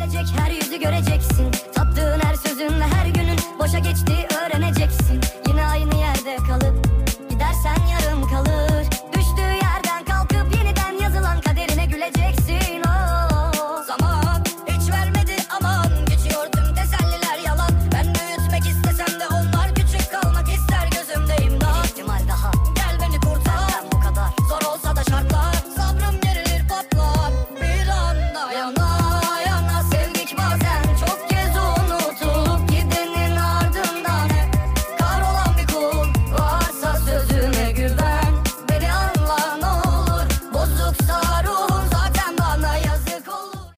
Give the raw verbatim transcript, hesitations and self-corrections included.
gelecek, her yüzü göreceksin. Tattığın her sözün ve her günün boşa geçti öğreneceksin.